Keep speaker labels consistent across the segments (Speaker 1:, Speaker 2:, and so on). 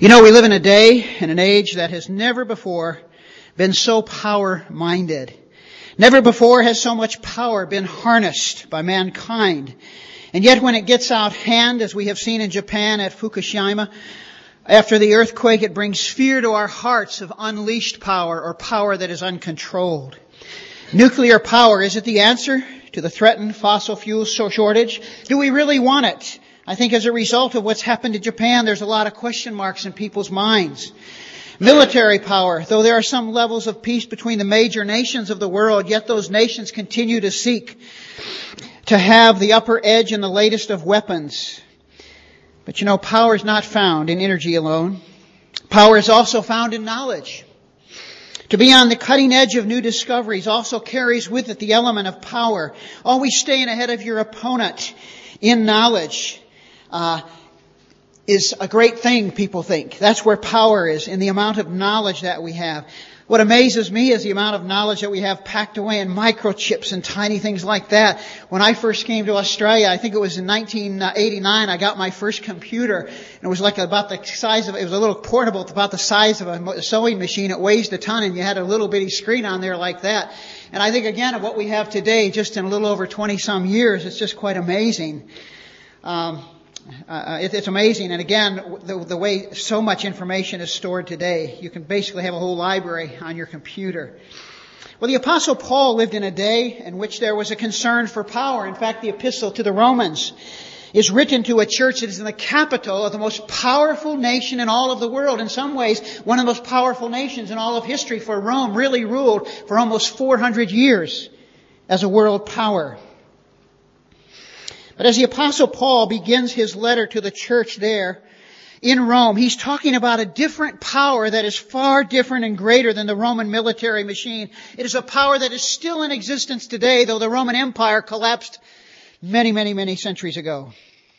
Speaker 1: You know, we live in a day and an age that has never before been so power-minded. Never before has so much power been harnessed by mankind. And yet when it gets out of hand, as we have seen in Japan at Fukushima, after the earthquake, it brings fear to our hearts of unleashed power or power that is uncontrolled. Nuclear power, is it the answer to the threatened fossil fuel shortage? Do we really want it? I think as a result of what's happened to Japan, there's a lot of question marks in people's minds. Military power, though there are some levels of peace between the major nations of the world, yet those nations continue to seek to have the upper edge and the latest of weapons. But you know, power is not found in energy alone. Power is also found in knowledge. To be on the cutting edge of new discoveries also carries with it the element of power. Always staying ahead of your opponent in knowledge is a great thing, people think. That's where power is, in the amount of knowledge that we have. What amazes me is the amount of knowledge that we have packed away in microchips and tiny things like that. When I first came to Australia, I think it was in 1989, I got my first computer. And it was like about the size of, it was a little portable, about the size of a sewing machine. It weighs a ton, and you had a little bitty screen on there like that. And I think again of what we have today, just in a little over 20 some years, it's just quite amazing. It's amazing. And again, the way so much information is stored today, you can basically have a whole library on your computer. Well, the Apostle Paul lived in a day in which there was a concern for power. In fact, the epistle to the Romans is written to a church that is in the capital of the most powerful nation in all of the world. In some ways, one of the most powerful nations in all of history, for Rome really ruled for almost 400 years as a world power. But as the Apostle Paul begins his letter to the church there in Rome, he's talking about a different power that is far different and greater than the Roman military machine. It is a power that is still in existence today, though the Roman Empire collapsed many centuries ago.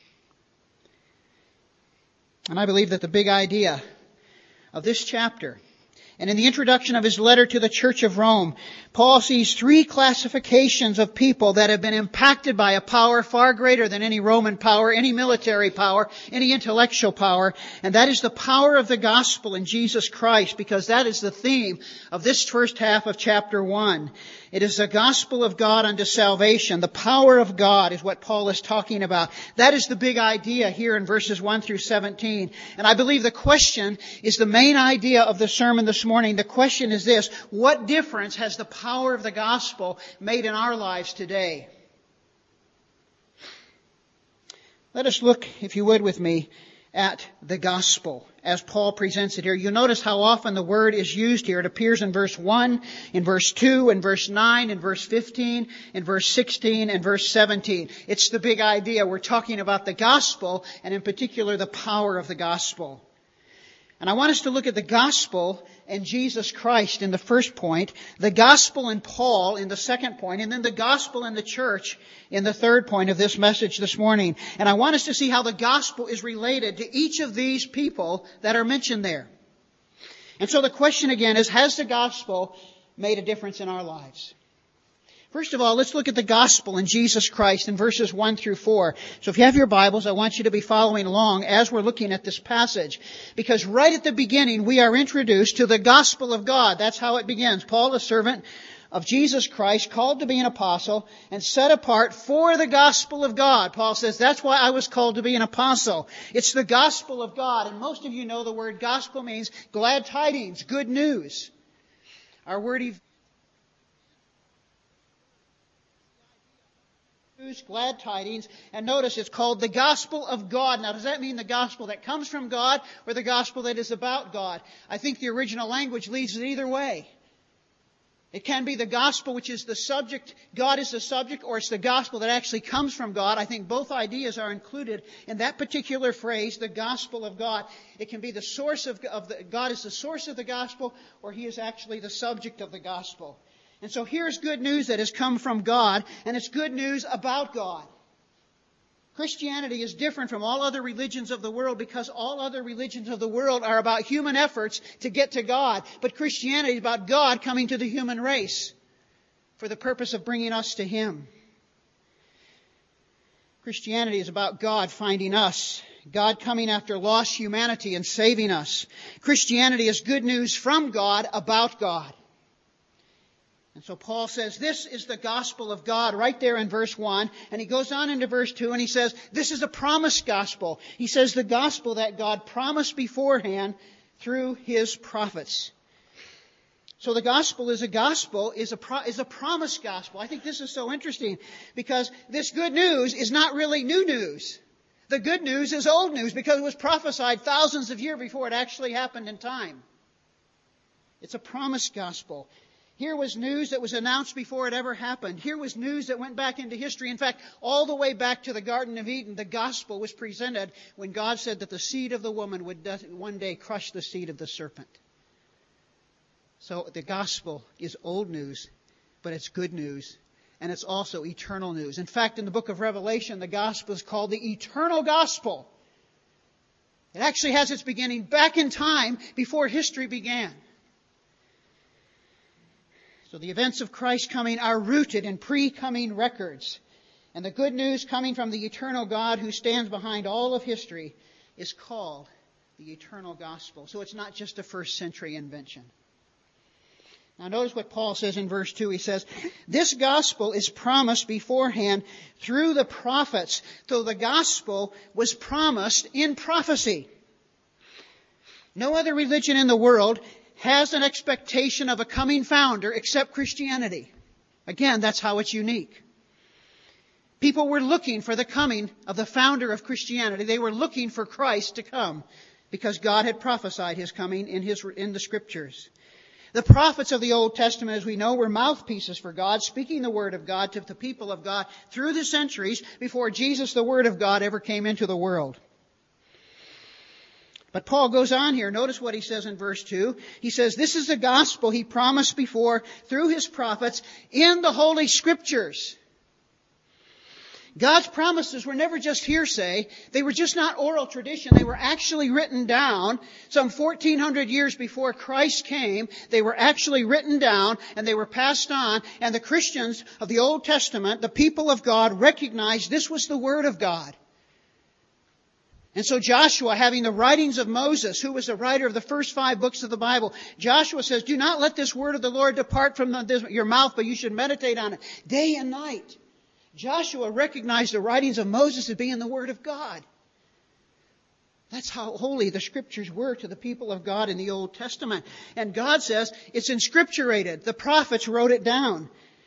Speaker 1: And I believe that the big idea of this chapter, and in the introduction of his letter to the Church of Rome, Paul sees three classifications of people that have been impacted by a power far greater than any Roman power, any military power, any intellectual power. And that is the power of the gospel in Jesus Christ, because that is the theme of this first half of chapter 1. It is the gospel of God unto salvation. The power of God is what Paul is talking about. That is the big idea here in verses 1 through 17. And I believe the question is the main idea of the sermon this morning. The question is this: what difference has the power of the gospel made in our lives today? Let us look, if you would, with me at the gospel as Paul presents it here. You'll notice how often the word is used here. It appears in verse 1, in verse 2, in verse 9, in verse 15, in verse 16, and verse 17. It's the big idea. We're talking about the gospel, and in particular the power of the gospel. And I want us to look at the gospel and Jesus Christ in the first point, the gospel and Paul in the second point, and then the gospel and the church in the third point of this message this morning. And I want us to see how the gospel is related to each of these people that are mentioned there. And so the question again is, has the gospel made a difference in our lives? First of all, let's look at the gospel in Jesus Christ in verses 1 through 4. So if you have your Bibles, I want you to be following along as we're looking at this passage. Because right at the beginning, we are introduced to the gospel of God. That's how it begins. Paul, a servant of Jesus Christ, called to be an apostle and set apart for the gospel of God. Paul says, that's why I was called to be an apostle. It's the gospel of God. And most of you know the word gospel means glad tidings, good news. Our word glad tidings, and notice it's called the gospel of God. Now, does that mean the gospel that comes from God or the gospel that is about God? I think the original language leads it either way. It can be the gospel which is the subject, God is the subject, or it's the gospel that actually comes from God. I think both ideas are included in that particular phrase, the gospel of God. It can be the source of God is the source of the gospel, or He is actually the subject of the gospel. And so here's good news that has come from God, and it's good news about God. Christianity is different from all other religions of the world because all other religions of the world are about human efforts to get to God. But Christianity is about God coming to the human race for the purpose of bringing us to Him. Christianity is about God finding us God coming after lost humanity and saving us. Christianity is good news from God about God. And so Paul says, this is the gospel of God right there in verse 1. And he goes on into verse 2 and he says, this is a promised gospel. He says the gospel that God promised beforehand through His prophets. So the gospel is a promised gospel. I think this is so interesting because this good news is not really new news. The good news is old news because it was prophesied thousands of years before it actually happened in time. It's a promised gospel. Here was news that was announced before it ever happened. Here was news that went back into history. In fact, all the way back to the Garden of Eden, the gospel was presented when God said that the seed of the woman would one day crush the seed of the serpent. So the gospel is old news, but it's good news. And it's also eternal news. In fact, in the book of Revelation, the gospel is called the eternal gospel. It actually has its beginning back in time before history began. So the events of Christ coming are rooted in pre-coming records. And the good news coming from the eternal God who stands behind all of history is called the eternal gospel. So it's not just a first century invention. Now notice what Paul says in verse 2. He says, this gospel is promised beforehand through the prophets. So the gospel was promised in prophecy. No other religion in the world has an expectation of a coming founder except Christianity. Again, that's how it's unique. People were looking for the coming of the founder of Christianity. They were looking for Christ to come because God had prophesied His coming in the Scriptures. The prophets of the Old Testament, as we know, were mouthpieces for God, speaking the Word of God to the people of God through the centuries before Jesus, the Word of God, ever came into the world. But Paul goes on here. Notice what he says in verse 2. He says, this is the gospel He promised before through His prophets in the Holy Scriptures. God's promises were never just hearsay. They were just not oral tradition. They were actually written down some 1,400 years before Christ came. They were actually written down and they were passed on. And the Christians of the Old Testament, the people of God, recognized this was the Word of God. And so Joshua, having the writings of Moses, who was the writer of the first 5 books of the Bible, Joshua says, do not let this word of the Lord depart from your mouth, but you should meditate on it day and night. Joshua recognized the writings of Moses as being the Word of God. That's how holy the Scriptures were to the people of God in the Old Testament. And God says it's inscripturated. The prophets wrote it down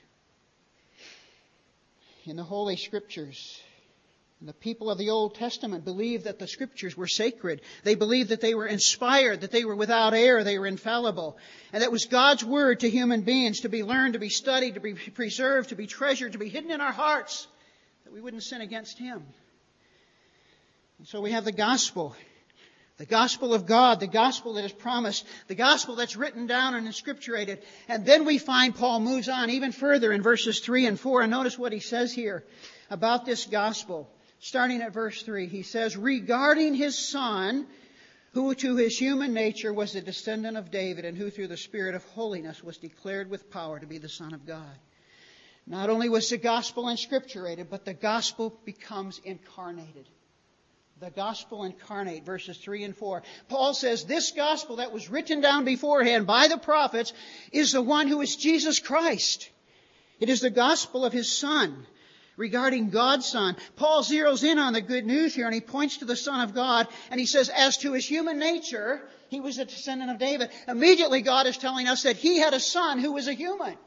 Speaker 1: in the Holy Scriptures. And the people of the Old Testament believed that the Scriptures were sacred. They believed that they were inspired, that they were without error, they were infallible. And that was God's Word to human beings to be learned, to be studied, to be preserved, to be treasured, to be hidden in our hearts, that we wouldn't sin against Him. And so we have the gospel of God, the gospel that is promised, the gospel that's written down and inscripturated. And then we find Paul moves on even further in verses 3 and 4. And notice what he says here about this gospel. Starting at verse 3, he says, regarding His Son, who to His human nature was a descendant of David, and who through the Spirit of holiness was declared with power to be the Son of God. Not only was the gospel inscripturated, but the gospel becomes incarnated. The gospel incarnate, verses 3 and 4. Paul says this gospel that was written down beforehand by the prophets is the one who is Jesus Christ. It is the gospel of His Son. Regarding God's Son, Paul zeroes in on the good news here and he points to the Son of God and he says, as to His human nature, He was a descendant of David. Immediately God is telling us that He had a son who was a human.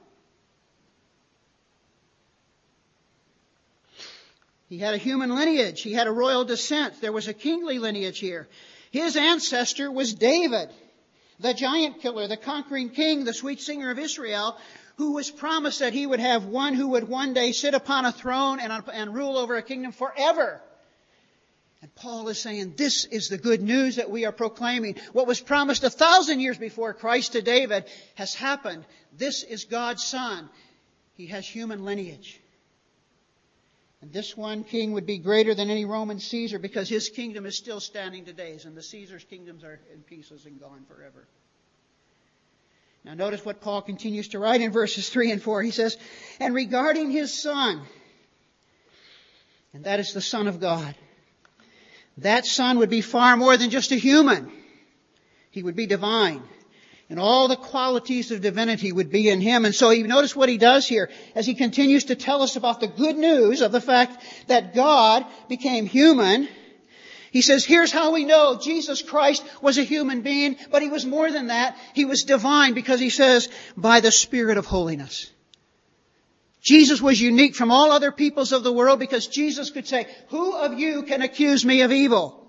Speaker 1: He had a human lineage. He had a royal descent. There was a kingly lineage here. His ancestor was David, the giant killer, the conquering king, the sweet singer of Israel, who was promised that he would have one who would one day sit upon a throne and rule over a kingdom forever. And Paul is saying this is the good news that we are proclaiming. What was promised 1,000 years before Christ to David has happened. This is God's Son. He has human lineage. And this one king would be greater than any Roman Caesar because his kingdom is still standing today. And the Caesar's kingdoms are in pieces and gone forever. Now notice what Paul continues to write in verses 3 and 4. He says, and regarding His Son, and that is the Son of God, that Son would be far more than just a human. He would be divine. And all the qualities of divinity would be in Him. And so you notice what He does here as He continues to tell us about the good news of the fact that God became human. He says, here's how we know Jesus Christ was a human being, but He was more than that. He was divine because He says, by the Spirit of holiness. Jesus was unique from all other peoples of the world because Jesus could say, who of you can accuse me of evil?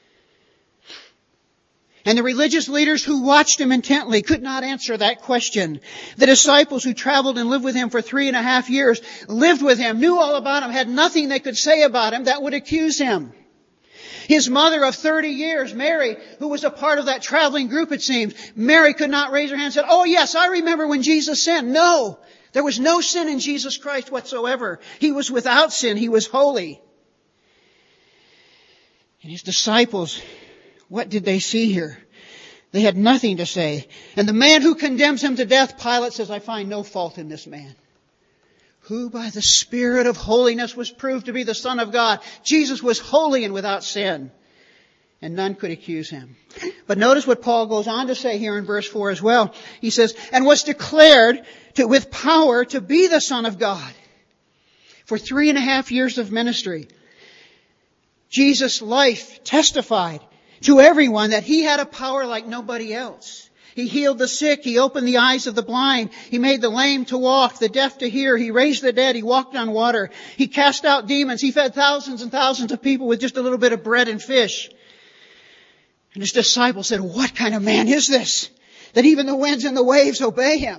Speaker 1: And the religious leaders who watched Him intently could not answer that question. The disciples who traveled and lived with Him for 3.5 years, lived with Him, knew all about Him, had nothing they could say about Him that would accuse Him. His mother of 30 years, Mary, who was a part of that traveling group it seems, Mary could not raise her hand and said, oh yes, I remember when Jesus sinned. No, there was no sin in Jesus Christ whatsoever. He was without sin. He was holy. And His disciples, what did they see here? They had nothing to say. And the man who condemns Him to death, Pilate says, I find no fault in this man. Who by the Spirit of holiness was proved to be the Son of God. Jesus was holy and without sin. And none could accuse Him. But notice what Paul goes on to say here in verse 4 as well. He says, and was declared with power to be the Son of God. For 3.5 years of ministry, Jesus' life testified to everyone that He had a power like nobody else. He healed the sick. He opened the eyes of the blind. He made the lame to walk, the deaf to hear. He raised the dead. He walked on water. He cast out demons. He fed thousands and thousands of people with just a little bit of bread and fish. And His disciples said, what kind of man is this? That even the winds and the waves obey Him.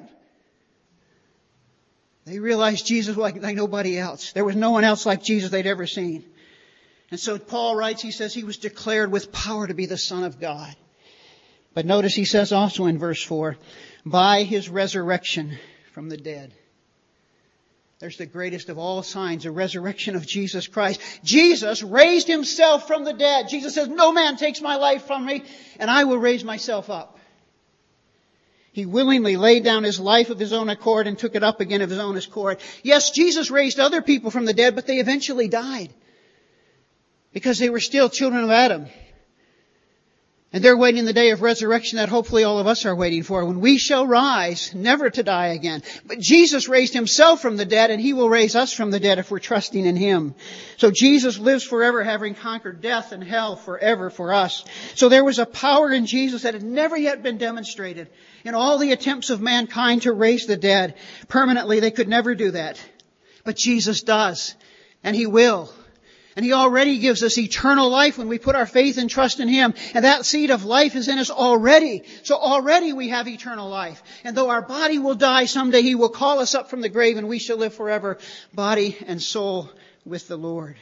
Speaker 1: They realized Jesus was like nobody else. There was no one else like Jesus they'd ever seen. And so Paul writes, he says He was declared with power to be the Son of God. But notice he says also in verse 4, by His resurrection from the dead. There's the greatest of all signs, the resurrection of Jesus Christ. Jesus raised Himself from the dead. Jesus says, no man takes my life from me, and I will raise myself up. He willingly laid down His life of His own accord and took it up again of His own accord. Yes, Jesus raised other people from the dead, but they eventually died. Because they were still children of Adam. And they're waiting the day of resurrection that hopefully all of us are waiting for, when we shall rise, never to die again. But Jesus raised Himself from the dead, and He will raise us from the dead if we're trusting in Him. So Jesus lives forever, having conquered death and hell forever for us. So there was a power in Jesus that had never yet been demonstrated. In all the attempts of mankind to raise the dead, permanently they could never do that. But Jesus does, and He will. And He already gives us eternal life when we put our faith and trust in Him. And that seed of life is in us already. So already we have eternal life. And though our body will die someday, He will call us up from the grave and we shall live forever, body and soul with the Lord.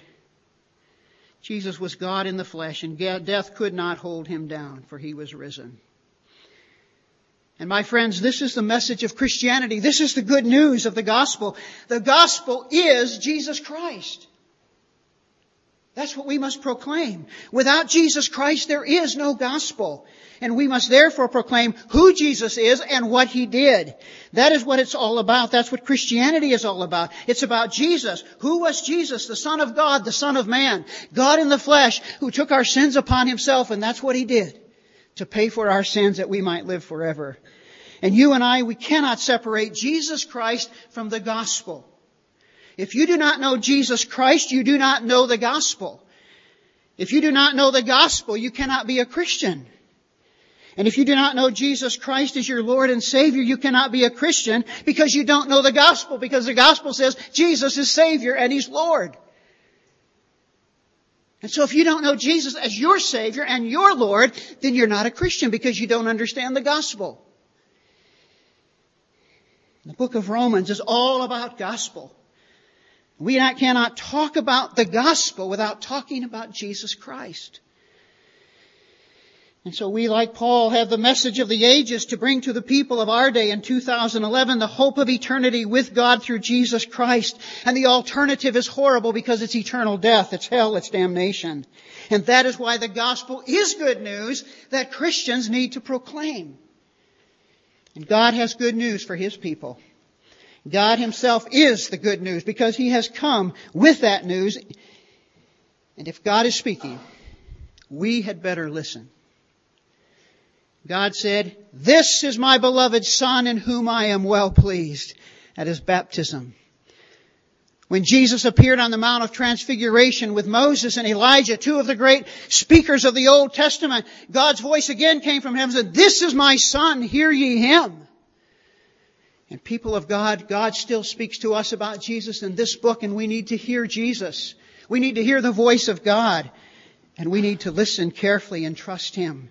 Speaker 1: Jesus was God in the flesh, and death could not hold Him down, for He was risen. And my friends, this is the message of Christianity. This is the good news of the gospel. The gospel is Jesus Christ. That's what we must proclaim. Without Jesus Christ, there is no gospel. And we must therefore proclaim who Jesus is and what He did. That is what it's all about. That's what Christianity is all about. It's about Jesus. Who was Jesus? The Son of God, the Son of Man. God in the flesh, who took our sins upon Himself, and that's what He did. To pay for our sins that we might live forever. And you and I, we cannot separate Jesus Christ from the gospel. If you do not know Jesus Christ, you do not know the gospel. If you do not know the gospel, you cannot be a Christian. And if you do not know Jesus Christ as your Lord and Savior, you cannot be a Christian because you don't know the gospel. Because the gospel says Jesus is Savior and He's Lord. And so if you don't know Jesus as your Savior and your Lord, then you're not a Christian because you don't understand the gospel. The book of Romans is all about gospel. We cannot talk about the gospel without talking about Jesus Christ. And so we, like Paul, have the message of the ages to bring to the people of our day in 2011, the hope of eternity with God through Jesus Christ. And the alternative is horrible because it's eternal death, it's hell, it's damnation. And that is why the gospel is good news that Christians need to proclaim. And God has good news for His people. God Himself is the good news because He has come with that news. And if God is speaking, we had better listen. God said, "This is my beloved Son in whom I am well pleased," at His baptism. When Jesus appeared on the Mount of Transfiguration with Moses and Elijah, two of the great speakers of the Old Testament, God's voice again came from heaven and said, "This is my Son, hear ye Him." And people of God, God still speaks to us about Jesus in this book, and we need to hear Jesus. We need to hear the voice of God, and we need to listen carefully and trust Him.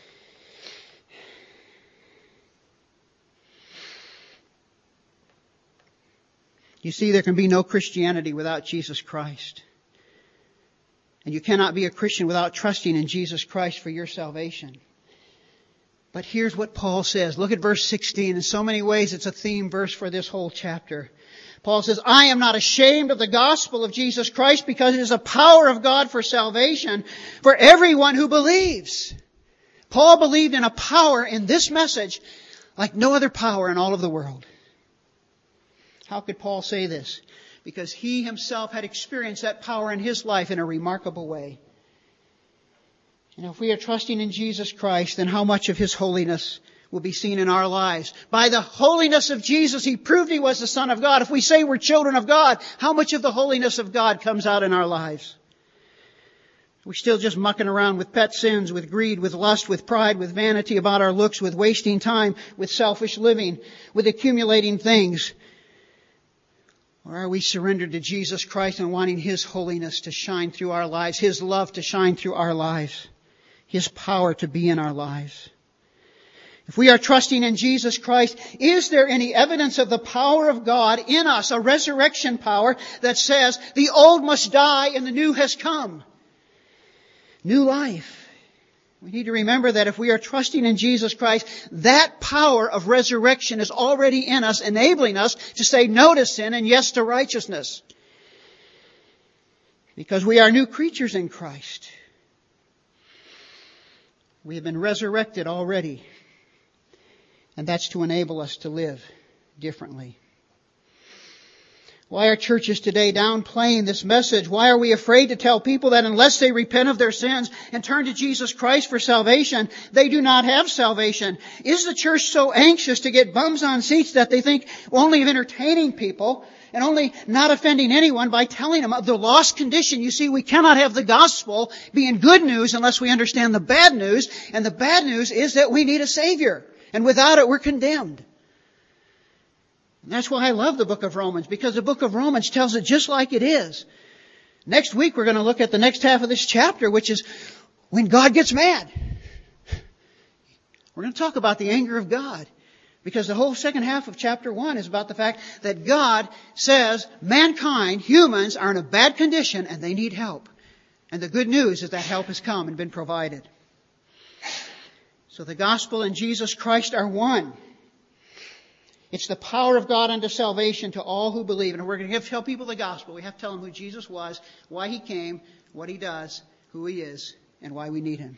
Speaker 1: You see, there can be no Christianity without Jesus Christ. And you cannot be a Christian without trusting in Jesus Christ for your salvation. But here's what Paul says. Look at verse 16. In so many ways, it's a theme verse for this whole chapter. Paul says, "I am not ashamed of the gospel of Jesus Christ, because it is a power of God for salvation for everyone who believes." Paul believed in a power in this message like no other power in all of the world. How could Paul say this? Because he himself had experienced that power in his life in a remarkable way. And if we are trusting in Jesus Christ, then how much of His holiness will be seen in our lives? By the holiness of Jesus, He proved He was the Son of God. If we say we're children of God, how much of the holiness of God comes out in our lives? We're still just mucking around with pet sins, with greed, with lust, with pride, with vanity about our looks, with wasting time, with selfish living, with accumulating things. Or are we surrendered to Jesus Christ and wanting His holiness to shine through our lives, His love to shine through our lives, His power to be in our lives? If we are trusting in Jesus Christ, is there any evidence of the power of God in us, a resurrection power that says the old must die and the new has come? New life. We need to remember that if we are trusting in Jesus Christ, that power of resurrection is already in us, enabling us to say no to sin and yes to righteousness. Because we are new creatures in Christ. We have been resurrected already. And that's to enable us to live differently. Why are churches today downplaying this message? Why are we afraid to tell people that unless they repent of their sins and turn to Jesus Christ for salvation, they do not have salvation? Is the church so anxious to get bums on seats that they think only of entertaining people and only not offending anyone by telling them of the lost condition? You see, we cannot have the gospel being good news unless we understand the bad news. And the bad news is that we need a Savior. And without it, we're condemned. And that's why I love the book of Romans, because the book of Romans tells it just like it is. Next week we're going to look at the next half of this chapter, which is when God gets mad. We're going to talk about the anger of God, because the whole second half of chapter 1 is about the fact that God says mankind, humans, are in a bad condition and they need help. And the good news is that help has come and been provided. So the gospel and Jesus Christ are one. It's the power of God unto salvation to all who believe. And we're going to have to tell people the gospel. We have to tell them who Jesus was, why He came, what He does, who He is, and why we need Him.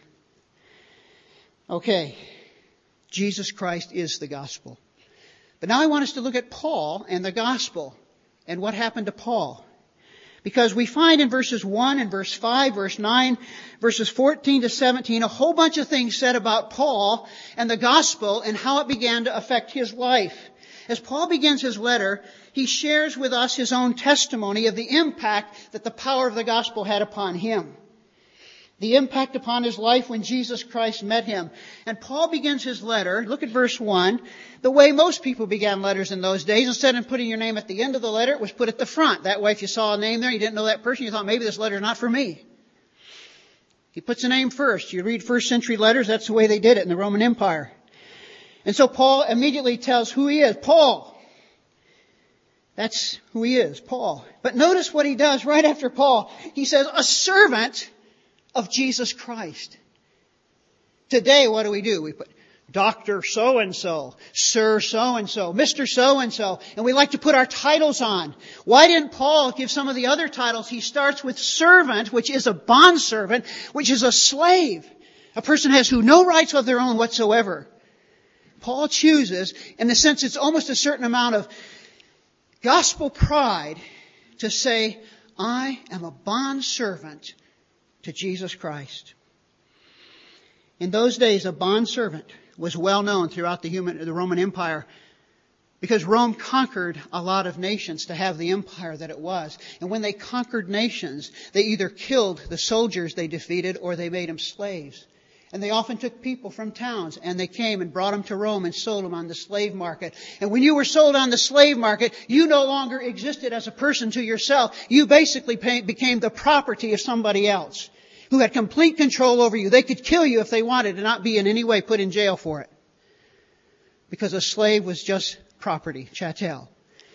Speaker 1: Okay. Jesus Christ is the gospel. But now I want us to look at Paul and the gospel and what happened to Paul. Because we find in verses 1 and verse 5, verse 9, verses 14 to 17, a whole bunch of things said about Paul and the gospel and how it began to affect his life. As Paul begins his letter, he shares with us his own testimony of the impact that the power of the gospel had upon him. The impact upon his life when Jesus Christ met him. And Paul begins his letter, look at verse 1, the way most people began letters in those days. Instead of putting your name at the end of the letter, it was put at the front. That way if you saw a name there, you didn't know that person, you thought maybe this letter is not for me. He puts a name first. You read first century letters, that's the way they did it in the Roman Empire. And so Paul immediately tells who he is. Paul. That's who he is, Paul. But notice what he does right after Paul. He says, a servant of Jesus Christ. Today, what do? We put Dr. So-and-so, Sir so-and-so, Mr. so-and-so, and we like to put our titles on. Why didn't Paul give some of the other titles? He starts with servant, which is a bondservant, which is a slave. A person has who no rights of their own whatsoever. Paul chooses, in the sense it's almost a certain amount of gospel pride, to say, I am a bondservant to Jesus Christ. In those days, a bondservant was well known throughout the Roman Empire because Rome conquered a lot of nations to have the empire that it was. And when they conquered nations, they either killed the soldiers they defeated or they made them slaves. And they often took people from towns and they came and brought them to Rome and sold them on the slave market. And when you were sold on the slave market, you no longer existed as a person to yourself. You basically became the property of somebody else who had complete control over you. They could kill you if they wanted and not be in any way put in jail for it. Because a slave was just property, chattel.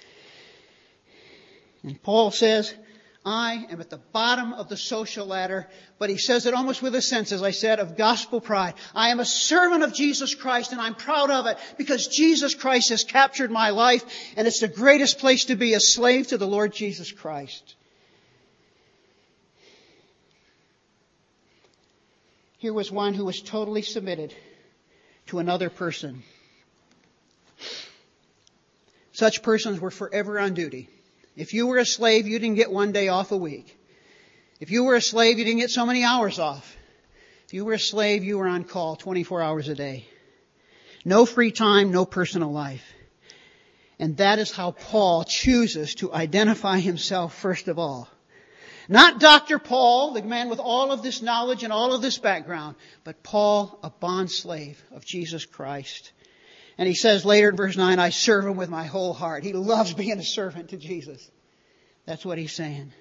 Speaker 1: And Paul says, I am at the bottom of the social ladder, but he says it almost with a sense, as I said, of gospel pride. I am a servant of Jesus Christ and I'm proud of it because Jesus Christ has captured my life and it's the greatest place to be, a slave to the Lord Jesus Christ. Here was one who was totally submitted to another person. Such persons were forever on duty. If you were a slave, you didn't get one day off a week. If you were a slave, you didn't get so many hours off. If you were a slave, you were on call 24 hours a day. No free time, no personal life. And that is how Paul chooses to identify himself first of all. Not Dr. Paul, the man with all of this knowledge and all of this background, but Paul, a bond slave of Jesus Christ. And he says later in verse 9, I serve him with my whole heart. He loves being a servant to Jesus. That's what he's saying.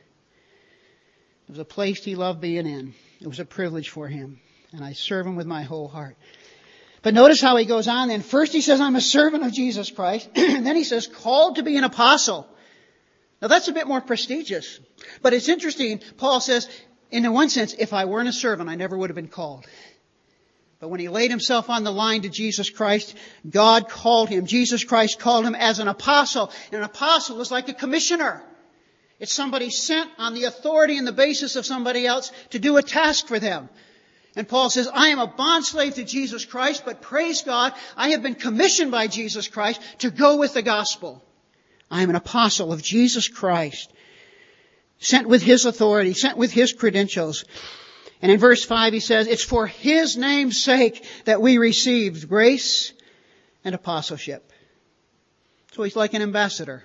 Speaker 1: It was a place he loved being in. It was a privilege for him. And I serve him with my whole heart. But notice how he goes on then. First he says, I'm a servant of Jesus Christ. And then he says, called to be an apostle. Now that's a bit more prestigious. But it's interesting. Paul says, in one sense, if I weren't a servant, I never would have been called. But when he laid himself on the line to Jesus Christ, God called him. Jesus Christ called him as an apostle. And an apostle is like a commissioner. It's somebody sent on the authority and the basis of somebody else to do a task for them. And Paul says, I am a bondslave to Jesus Christ, but praise God, I have been commissioned by Jesus Christ to go with the gospel. I am an apostle of Jesus Christ, sent with His authority, sent with His credentials. And in verse 5 he says, it's for His name's sake that we received grace and apostleship. So he's like an ambassador.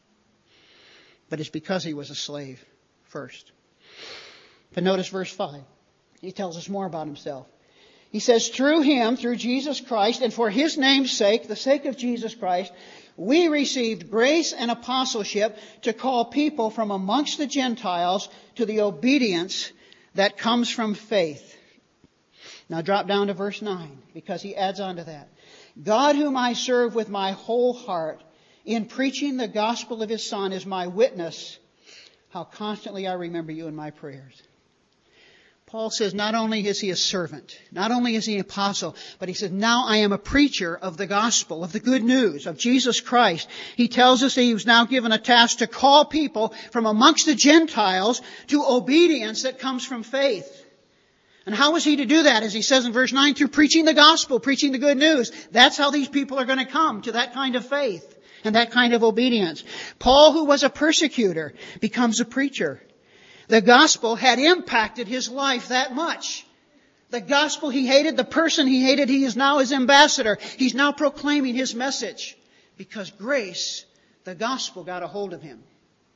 Speaker 1: But it's because he was a slave first. But notice verse 5. He tells us more about himself. He says, through Him, through Jesus Christ, and for His name's sake, the sake of Jesus Christ, we received grace and apostleship to call people from amongst the Gentiles to the obedience that comes from faith. Now drop down to verse 9, because he adds on to that. God whom I serve with my whole heart in preaching the gospel of His Son is my witness, how constantly I remember you in my prayers. Paul says not only is he a servant, not only is he an apostle, but he says, now I am a preacher of the gospel, of the good news, of Jesus Christ. He tells us that he was now given a task to call people from amongst the Gentiles to obedience that comes from faith. And how was he to do that? As he says in verse 9, through preaching the gospel, preaching the good news. That's how these people are going to come to that kind of faith and that kind of obedience. Paul, who was a persecutor, becomes a preacher. The gospel had impacted his life that much. The gospel he hated, the person he hated, he is now his ambassador. He's now proclaiming his message. Because grace, the gospel, got a hold of him.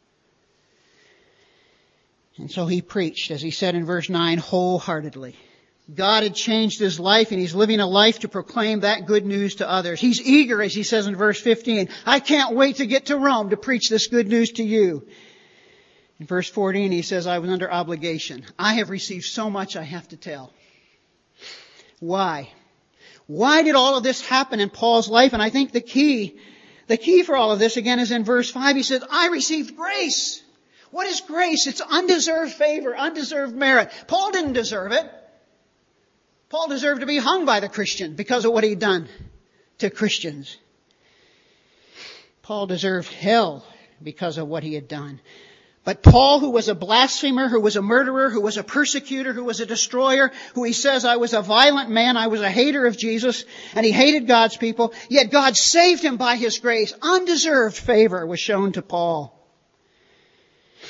Speaker 1: And so he preached, as he said in verse 9, wholeheartedly. God had changed his life and he's living a life to proclaim that good news to others. He's eager, as he says in verse 15, I can't wait to get to Rome to preach this good news to you. In verse 14, he says, I was under obligation. I have received so much I have to tell. Why? Why did all of this happen in Paul's life? And I think the key for all of this, again, is in verse 5. He says, I received grace. What is grace? It's undeserved favor, undeserved merit. Paul didn't deserve it. Paul deserved to be hung by the Christian because of what he'd done to Christians. Paul deserved hell because of what he had done. But Paul, who was a blasphemer, who was a murderer, who was a persecutor, who was a destroyer, who he says, I was a violent man, I was a hater of Jesus, and he hated God's people, yet God saved him by His grace. Undeserved favor was shown to Paul.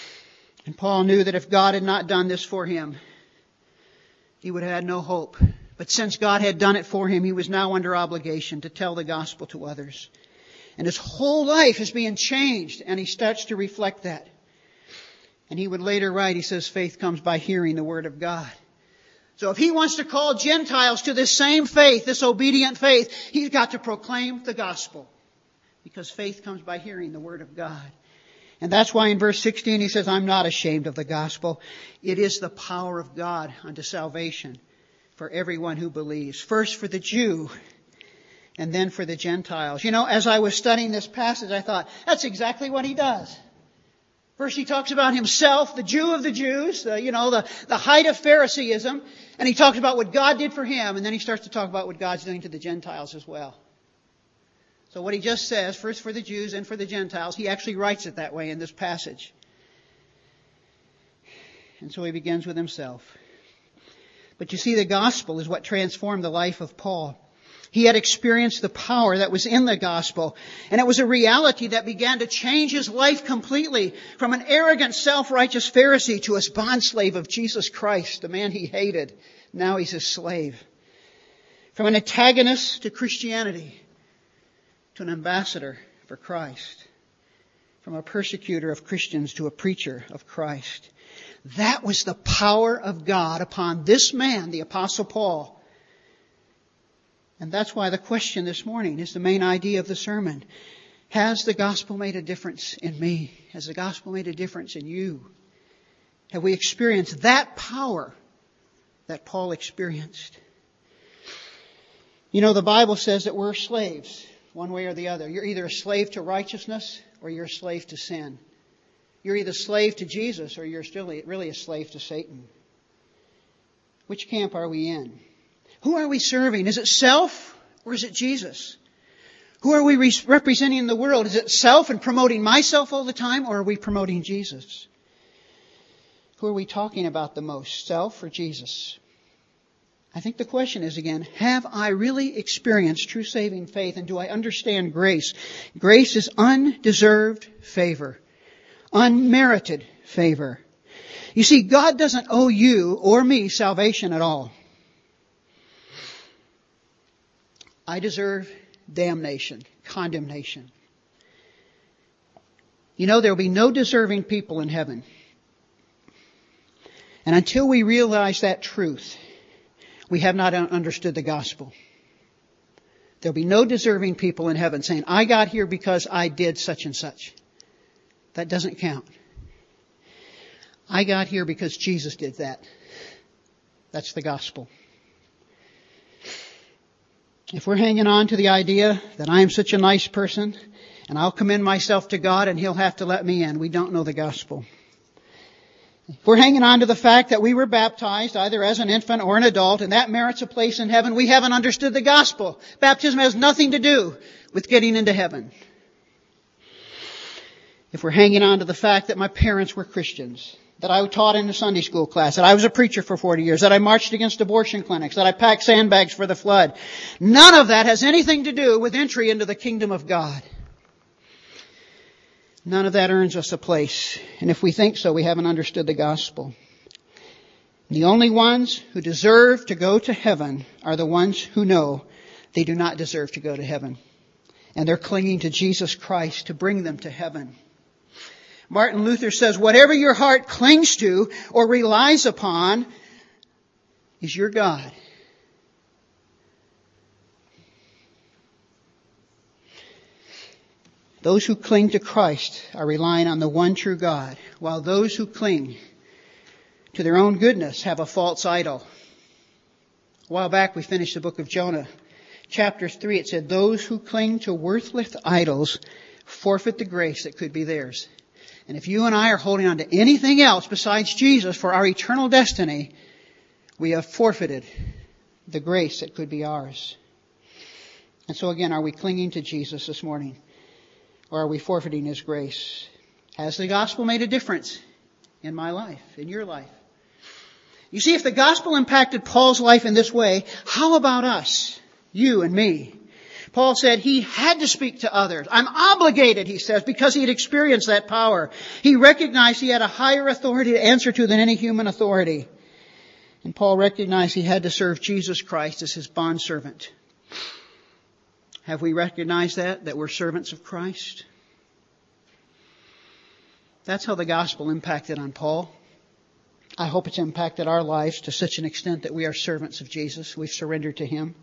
Speaker 1: And Paul knew that if God had not done this for him, he would have had no hope But since God had done it for him, he was now under obligation to tell the gospel to others. And his whole life is being changed, and he starts to reflect that. And he would later write, he says, faith comes by hearing the word of God. So if he wants to call Gentiles to this same faith, this obedient faith, he's got to proclaim the gospel. Because faith comes by hearing the word of God. And that's why in verse 16 he says, I'm not ashamed of the gospel. It is the power of God unto salvation for everyone who believes. First for the Jew, and then for the Gentiles. You know, as I was studying this passage, I thought, that's exactly what he does. First he talks about himself, the Jew of the Jews, the height of Phariseeism. And he talks about what God did for him. And then he starts to talk about what God's doing to the Gentiles as well. So what he just says, first for the Jews and for the Gentiles, he actually writes it that way in this passage. And so he begins with himself. But you see, the gospel is what transformed the life of Paul. He had experienced the power that was in the gospel. And it was a reality that began to change his life completely. From an arrogant, self-righteous Pharisee to a bondslave of Jesus Christ, the man he hated. Now he's his slave. From an antagonist to Christianity, to an ambassador for Christ. From a persecutor of Christians to a preacher of Christ. That was the power of God upon this man, the Apostle Paul. And that's why the question this morning is the main idea of the sermon. Has the gospel made a difference in me? Has the gospel made a difference in you? Have we experienced that power that Paul experienced? You know, the Bible says that we're slaves, one way or the other. You're either a slave to righteousness or you're a slave to sin. You're either a slave to Jesus or you're still really a slave to Satan. Which camp are we in? Who are we serving? Is it self or is it Jesus? Who are we representing in the world? Is it self and promoting myself all the time, or are we promoting Jesus? Who are we talking about the most, self or Jesus? I think the question is again, have I really experienced true saving faith, and do I understand grace? Grace is undeserved favor, unmerited favor. You see, God doesn't owe you or me salvation at all. I deserve damnation, condemnation. You know, there will be no deserving people in heaven. And until we realize that truth, we have not understood the gospel. There will be no deserving people in heaven saying, I got here because I did such and such. That doesn't count. I got here because Jesus did that. That's the gospel. If we're hanging on to the idea that I am such a nice person and I'll commend myself to God and He'll have to let me in, we don't know the gospel. If we're hanging on to the fact that we were baptized either as an infant or an adult and that merits a place in heaven, we haven't understood the gospel. Baptism has nothing to do with getting into heaven. If we're hanging on to the fact that my parents were Christians, that I taught in a Sunday school class, that I was a preacher for 40 years, that I marched against abortion clinics, that I packed sandbags for the flood. None of that has anything to do with entry into the kingdom of God. None of that earns us a place. And if we think so, we haven't understood the gospel. The only ones who deserve to go to heaven are the ones who know they do not deserve to go to heaven. And they're clinging to Jesus Christ to bring them to heaven. Martin Luther says, whatever your heart clings to or relies upon is your God. Those who cling to Christ are relying on the one true God, while those who cling to their own goodness have a false idol. A while back we finished the book of Jonah. Chapter 3, it said, those who cling to worthless idols forfeit the grace that could be theirs. And if you and I are holding on to anything else besides Jesus for our eternal destiny, we have forfeited the grace that could be ours. And so again, are we clinging to Jesus this morning? Or are we forfeiting His grace? Has the gospel made a difference in my life, in your life? You see, if the gospel impacted Paul's life in this way, how about us? You and me. Paul said he had to speak to others. I'm obligated, he says, because he had experienced that power. He recognized he had a higher authority to answer to than any human authority. And Paul recognized he had to serve Jesus Christ as his bondservant. Have we recognized that we're servants of Christ? That's how the gospel impacted on Paul. I hope it's impacted our lives to such an extent that we are servants of Jesus. We've surrendered to Him.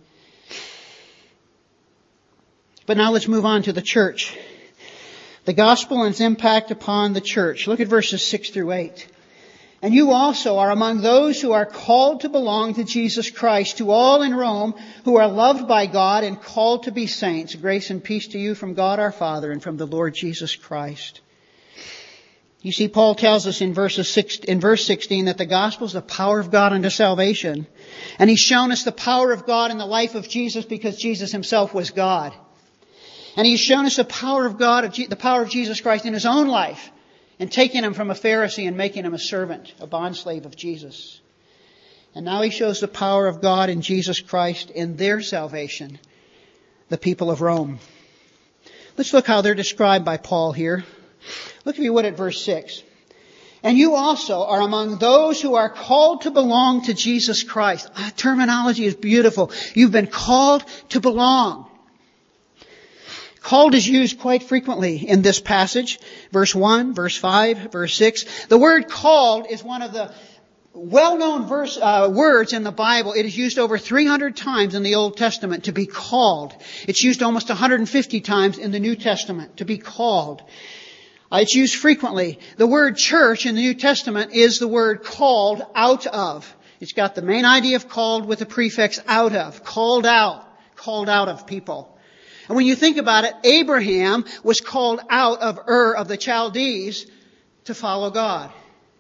Speaker 1: But now let's move on to the church. The gospel and its impact upon the church. Look at verses 6 through 8. And you also are among those who are called to belong to Jesus Christ, to all in Rome who are loved by God and called to be saints. Grace and peace to you from God our Father and from the Lord Jesus Christ. You see, Paul tells us in verse 16 that the gospel is the power of God unto salvation. And he's shown us the power of God in the life of Jesus because Jesus himself was God. And he's shown us the power of God, the power of Jesus Christ in his own life, and taking him from a Pharisee and making him a servant, a bondslave of Jesus. And now he shows the power of God in Jesus Christ in their salvation, the people of Rome. Let's look how they're described by Paul here. Look, if you would, at verse 6. And you also are among those who are called to belong to Jesus Christ. That terminology is beautiful. You've been called to belong. Called is used quite frequently in this passage. Verse 1, verse 5, verse 6. The word called is one of the well-known words in the Bible. It is used over 300 times in the Old Testament, to be called. It's used almost 150 times in the New Testament, to be called. It's used frequently. The word church in the New Testament is the word called out of. It's got the main idea of called with the prefix out of. Called out of people. And when you think about it, Abraham was called out of Ur of the Chaldees to follow God.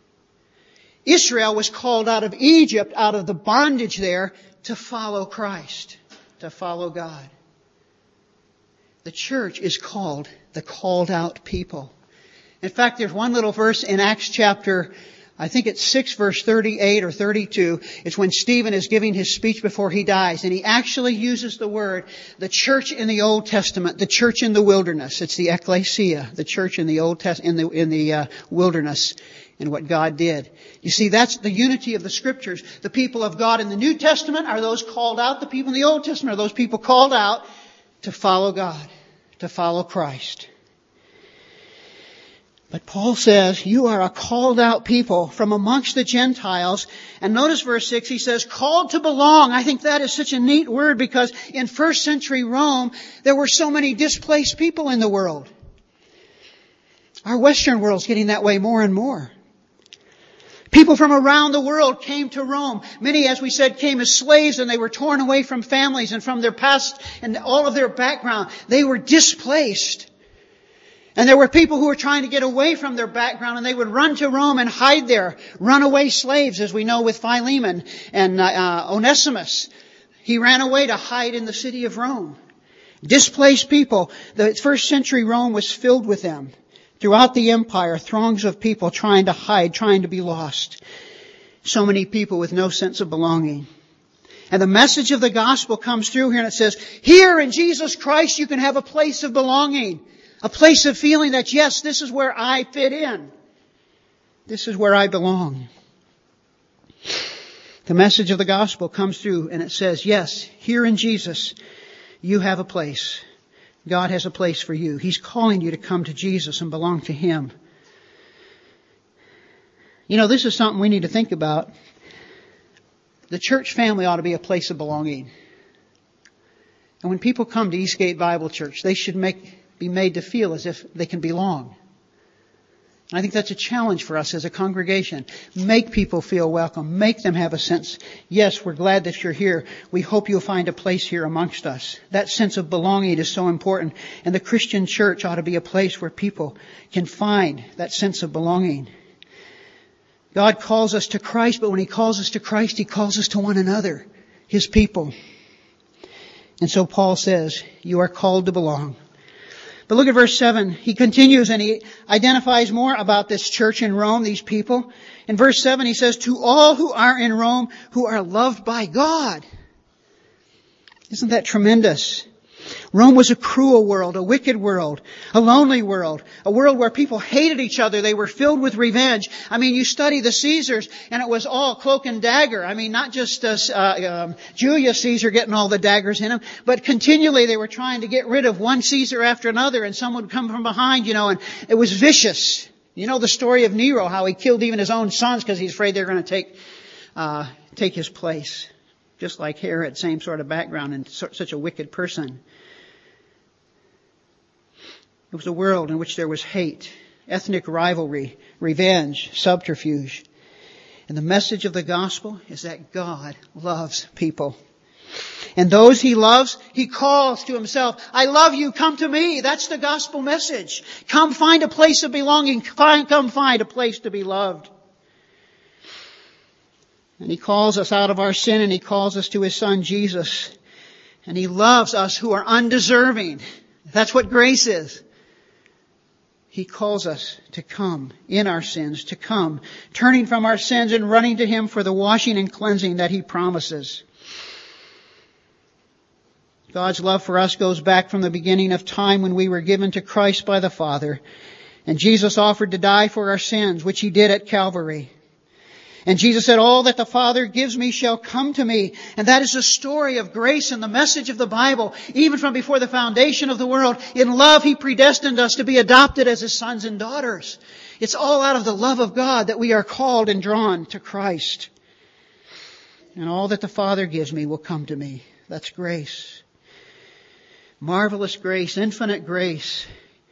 Speaker 1: Israel was called out of Egypt, out of the bondage there, to follow Christ, to follow God. The church is called the called out people. In fact, there's one little verse in Acts chapter, I think it's 6 verse 38 or 32. It's when Stephen is giving his speech before he dies. And he actually uses the word, the church in the Old Testament, the church in the wilderness. It's the ecclesia, the church in the wilderness, and what God did. You see, that's the unity of the Scriptures. The people of God in the New Testament are those called out. The people in the Old Testament are those people called out to follow God, to follow Christ. But Paul says, you are a called out people from amongst the Gentiles. And notice verse 6, he says, called to belong. I think that is such a neat word because in first century Rome, there were so many displaced people in the world. Our Western world's getting that way more and more. People from around the world came to Rome. Many, as we said, came as slaves and they were torn away from families and from their past and all of their background. They were displaced. And there were people who were trying to get away from their background and they would run to Rome and hide there. Runaway slaves, as we know with Philemon and Onesimus. He ran away to hide in the city of Rome. Displaced people. The first century Rome was filled with them. Throughout the empire, throngs of people trying to hide, trying to be lost. So many people with no sense of belonging. And the message of the gospel comes through here and it says, here in Jesus Christ you can have a place of belonging. A place of feeling that, yes, this is where I fit in. This is where I belong. The message of the gospel comes through and it says, yes, here in Jesus, you have a place. God has a place for you. He's calling you to come to Jesus and belong to Him. You know, this is something we need to think about. The church family ought to be a place of belonging. And when people come to Eastgate Bible Church, they should be made to feel as if they can belong. And I think that's a challenge for us as a congregation. Make people feel welcome. Make them have a sense. Yes, we're glad that you're here. We hope you'll find a place here amongst us. That sense of belonging is so important. And the Christian church ought to be a place where people can find that sense of belonging. God calls us to Christ, but when He calls us to Christ, He calls us to one another, His people. And so Paul says, you are called to belong. But look at verse 7. He continues and he identifies more about this church in Rome, these people. In verse 7 he says, to all who are in Rome who are loved by God. Isn't that tremendous? Rome was a cruel world, a wicked world, a lonely world, a world where people hated each other. They were filled with revenge. I mean, you study the Caesars and it was all cloak and dagger. I mean, not just Julius Caesar getting all the daggers in him, but continually they were trying to get rid of one Caesar after another, and someone would come from behind, and it was vicious. You know the story of Nero, how he killed even his own sons because he's afraid they're going to take his place. Just like Herod, same sort of background and such a wicked person. It was a world in which there was hate, ethnic rivalry, revenge, subterfuge. And the message of the gospel is that God loves people. And those He loves, He calls to Himself. I love you, come to me. That's the gospel message. Come find a place of belonging. Come find a place to be loved. And He calls us out of our sin, and He calls us to His Son Jesus. And He loves us who are undeserving. That's what grace is. He calls us to come in our sins, to come, turning from our sins and running to Him for the washing and cleansing that He promises. God's love for us goes back from the beginning of time when we were given to Christ by the Father. And Jesus offered to die for our sins, which He did at Calvary. And Jesus said, all that the Father gives me shall come to me. And that is the story of grace and the message of the Bible. Even from before the foundation of the world, in love He predestined us to be adopted as His sons and daughters. It's all out of the love of God that we are called and drawn to Christ. And all that the Father gives me will come to me. That's grace. Marvelous grace, infinite grace.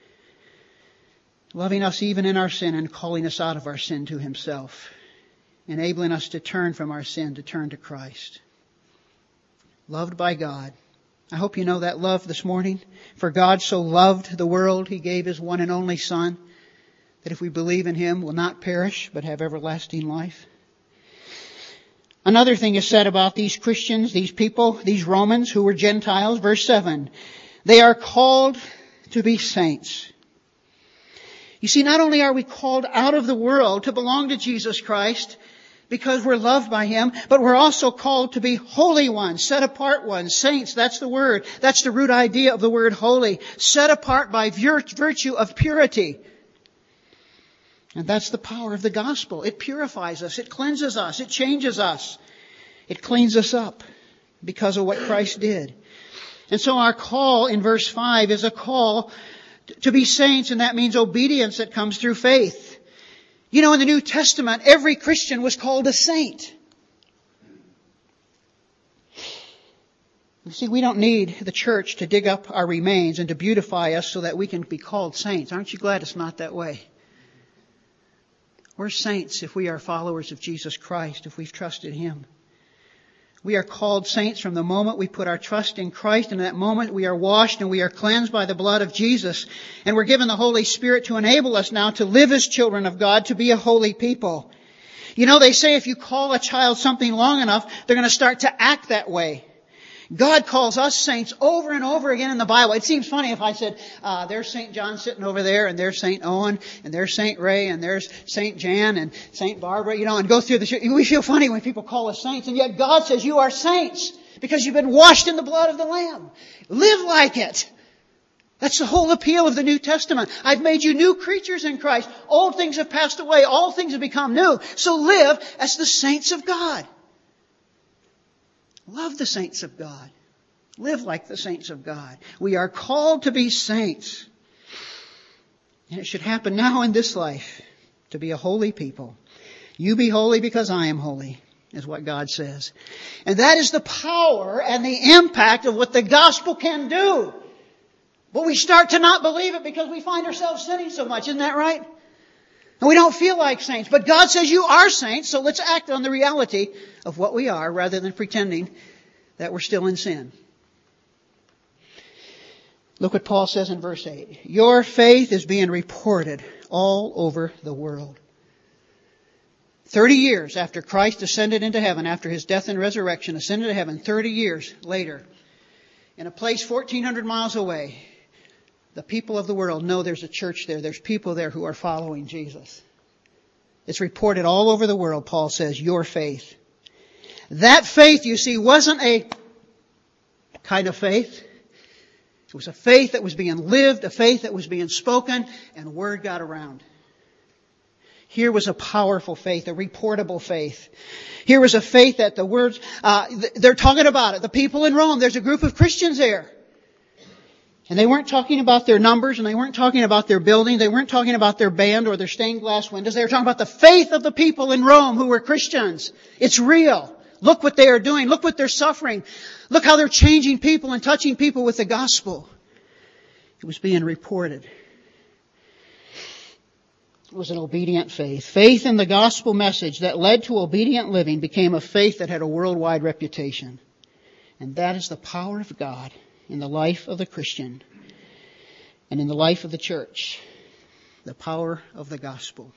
Speaker 1: Loving us even in our sin and calling us out of our sin to Himself. Enabling us to turn from our sin, to turn to Christ. Loved by God. I hope you know that love this morning. For God so loved the world, He gave His one and only Son, that if we believe in Him, will not perish, but have everlasting life. Another thing is said about these Christians, these people, these Romans who were Gentiles. Verse 7. They are called to be saints. You see, not only are we called out of the world to belong to Jesus Christ, because we're loved by Him, but we're also called to be holy ones, set apart ones, saints. That's the word. That's the root idea of the word holy. Set apart by virtue of purity. And that's the power of the gospel. It purifies us. It cleanses us. It changes us. It cleans us up because of what Christ did. And so our call in verse 5 is a call to be saints, and that means obedience that comes through faith. You know, in the New Testament, every Christian was called a saint. You see, we don't need the church to dig up our remains and to beautify us so that we can be called saints. Aren't you glad it's not that way? We're saints if we are followers of Jesus Christ, if we've trusted Him. We are called saints from the moment we put our trust in Christ. And in that moment we are washed and we are cleansed by the blood of Jesus. And we're given the Holy Spirit to enable us now to live as children of God, to be a holy people. You know, they say if you call a child something long enough, they're going to start to act that way. God calls us saints over and over again in the Bible. It seems funny if I said, there's St. John sitting over there, and there's St. Owen, and there's St. Ray, and there's St. Jan, and St. Barbara, and go through the... We feel funny when people call us saints, and yet God says you are saints because you've been washed in the blood of the Lamb. Live like it. That's the whole appeal of the New Testament. I've made you new creatures in Christ. Old things have passed away. All things have become new. So live as the saints of God. Love the saints of God. Live like the saints of God. We are called to be saints. And it should happen now in this life to be a holy people. You be holy because I am holy, is what God says. And that is the power and the impact of what the gospel can do. But we start to not believe it because we find ourselves sinning so much. Isn't that right? And we don't feel like saints. But God says you are saints, so let's act on the reality of what we are rather than pretending that we're still in sin. Look what Paul says in verse 8. Your faith is being reported all over the world. 30 years after Christ ascended into heaven, after His death and resurrection, ascended to heaven, 30 years later, in a place 1,400 miles away, the people of the world know there's a church there. There's people there who are following Jesus. It's reported all over the world, Paul says, your faith. That faith, you see, wasn't a kind of faith. It was a faith that was being lived, a faith that was being spoken, and word got around. Here was a powerful faith, a reportable faith. Here was a faith that the words, they're talking about it. The people in Rome, there's a group of Christians there. And they weren't talking about their numbers, and they weren't talking about their building, they weren't talking about their band or their stained glass windows. They were talking about the faith of the people in Rome who were Christians. It's real. Look what they are doing. Look what they're suffering. Look how they're changing people and touching people with the gospel. It was being reported. It was an obedient faith. Faith in the gospel message that led to obedient living became a faith that had a worldwide reputation. And that is the power of God in the life of the Christian and in the life of the church. The power of the gospel.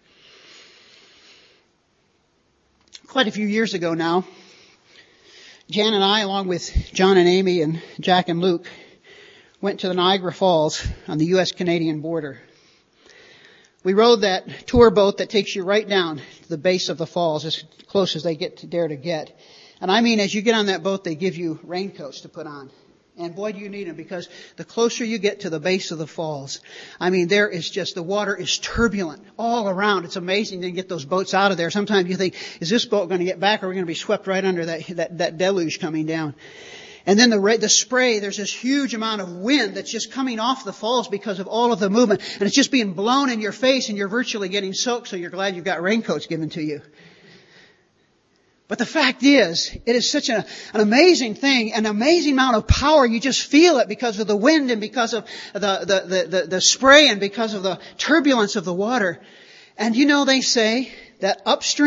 Speaker 1: Quite a few years ago now, Jan and I, along with John and Amy and Jack and Luke, went to the Niagara Falls on the U.S.-Canadian border. We rode that tour boat that takes you right down to the base of the falls, as close as they dare to get. And I mean, as you get on that boat, they give you raincoats to put on. And boy, do you need them, because the closer you get to the base of the falls, I mean, there is just, the water is turbulent all around. It's amazing to get those boats out of there. Sometimes you think, is this boat going to get back, or are we going to be swept right under that deluge coming down? And then the spray, there's this huge amount of wind that's just coming off the falls because of all of the movement. And it's just being blown in your face, and you're virtually getting soaked, so you're glad you've got raincoats given to you. But the fact is, it is such an amazing thing, an amazing amount of power. You just feel it because of the wind and because of the spray and because of the turbulence of the water. And you know, they say that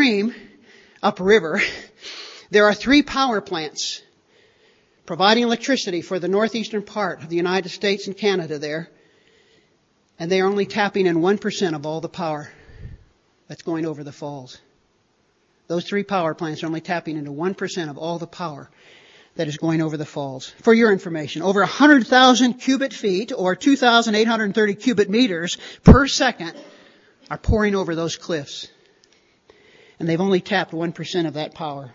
Speaker 1: upriver, there are 3 power plants providing electricity for the northeastern part of the United States and Canada there. And they are only tapping in 1% of all the power that's going over the falls. Those 3 power plants are only tapping into 1% of all the power that is going over the falls. For your information, over 100,000 cubic feet, or 2,830 cubic meters per second, are pouring over those cliffs. And they've only tapped 1% of that power.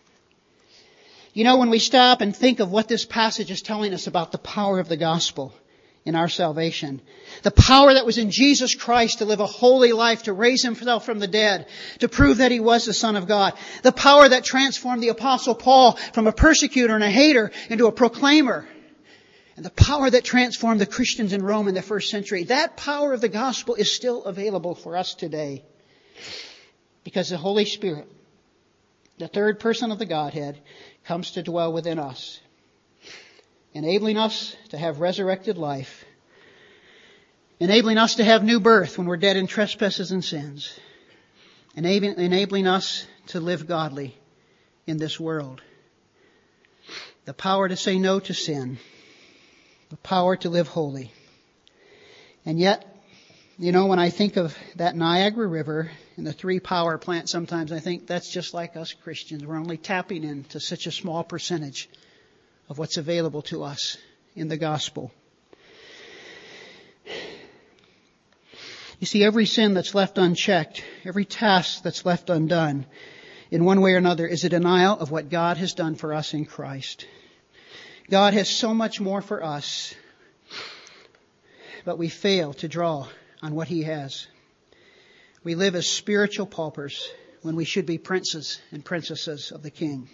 Speaker 1: You know, when we stop and think of what this passage is telling us about the power of the gospel in our salvation, the power that was in Jesus Christ to live a holy life, to raise himself from the dead, to prove that he was the Son of God, the power that transformed the Apostle Paul from a persecutor and a hater into a proclaimer, and the power that transformed the Christians in Rome in the first century, that power of the gospel is still available for us today. Because the Holy Spirit, the third person of the Godhead, comes to dwell within us, enabling us to have resurrected life, enabling us to have new birth when we're dead in trespasses and sins, enabling us to live godly in this world. The power to say no to sin, the power to live holy. And yet, you know, when I think of that Niagara River and the 3 power plants, sometimes I think that's just like us Christians. We're only tapping into such a small percentage of what's available to us in the gospel. You see, every sin that's left unchecked, every task that's left undone, in one way or another, is a denial of what God has done for us in Christ. God has so much more for us, but we fail to draw on what he has. We live as spiritual paupers when we should be princes and princesses of the King.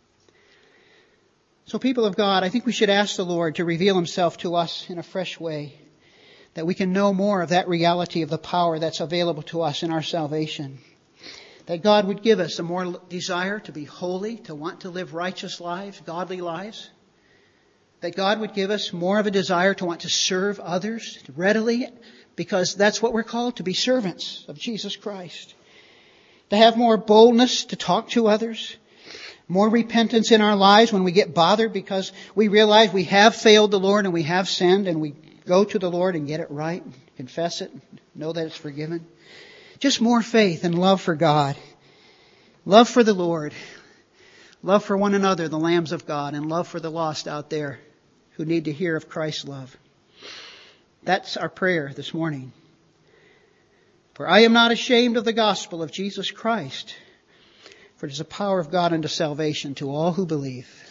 Speaker 1: So people of God, I think we should ask the Lord to reveal himself to us in a fresh way, that we can know more of that reality of the power that's available to us in our salvation. That God would give us a more desire to be holy, to want to live righteous lives, godly lives. That God would give us more of a desire to want to serve others readily, because that's what we're called, to be servants of Jesus Christ. To have more boldness to talk to others. More repentance in our lives when we get bothered because we realize we have failed the Lord and we have sinned, and we go to the Lord and get it right, confess it, know that it's forgiven. Just more faith and love for God. Love for the Lord. Love for one another, the lambs of God, and love for the lost out there who need to hear of Christ's love. That's our prayer this morning. For I am not ashamed of the gospel of Jesus Christ, for it is the power of God unto salvation to all who believe.